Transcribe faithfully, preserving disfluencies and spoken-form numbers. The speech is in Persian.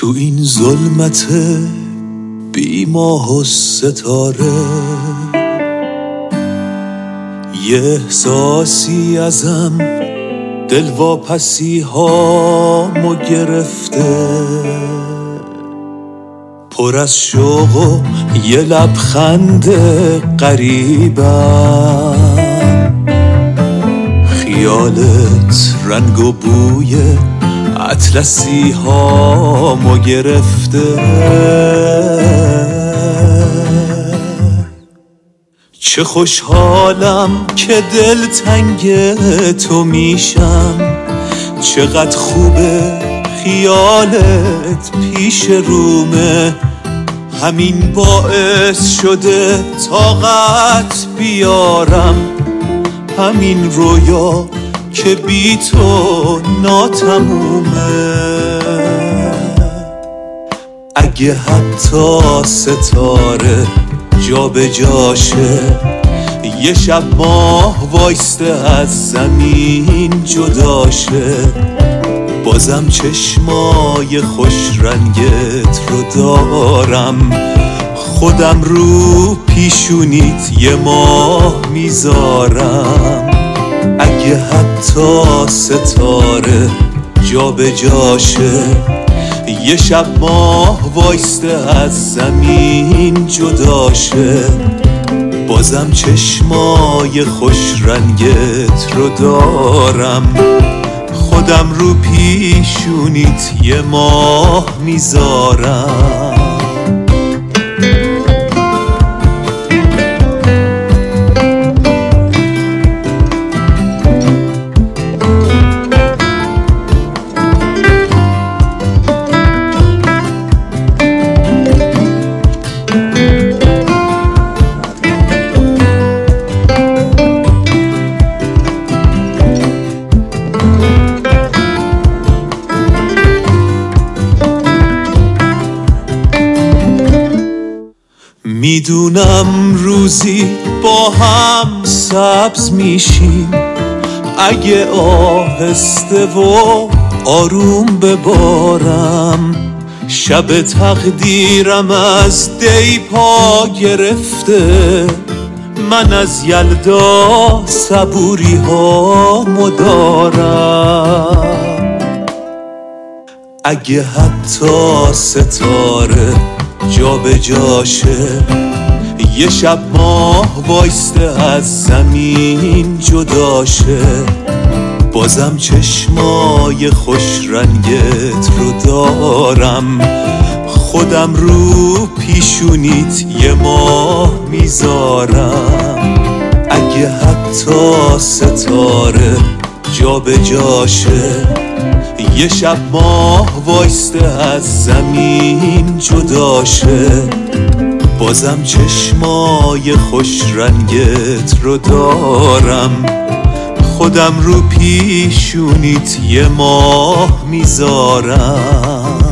تو این ظلمت بی ماه و ستاره یه احساسی ازم دلواپسی هامو گرفته، پر از شوق و یه لبخند غریبم، خیالت رنگ و بوی اطلسی هامو گرفته. چه خوشحالم که دل تنگ تو میشم، چقدر خوبه خیالت پیش رومه، همین باعث شده طاقت بیارم همین رویا که بی تو ناتمومه. اگه حتی ستاره جا به جاشه، یه شب ماه وایسته از زمین جداشه، بازم چشمای خوش رنگت رو دارم، خودم رو پیشونیت یه ماه میذارم. اگه حتی ستاره جا به جاشه، یه شب ماه وایسته از زمین جداشه، بازم چشمای خوش رنگت رو دارم، خودم رو پیشونیت یه ماه میذارم. میدونم روزی با هم سبز میشیم، اگه آهسته و آروم ببارم، شب تقدیرم از دی پا گرفته، من از یلدا صبوری ها مدارم. اگه حتی ستاره جا به جاشه، یه شب ماه وایسته از زمین جداشه، بازم چشمای خوش رنگت رو دارم، خودم رو پیشونیت یه ماه میذارم. اگه حتی ستاره جا به جاشه، یه شب ماه وایسته از زمین جداشه، بازم چشمای خوش رنگت رو دارم، خودم رو پیشونیت یه ماه میذارم.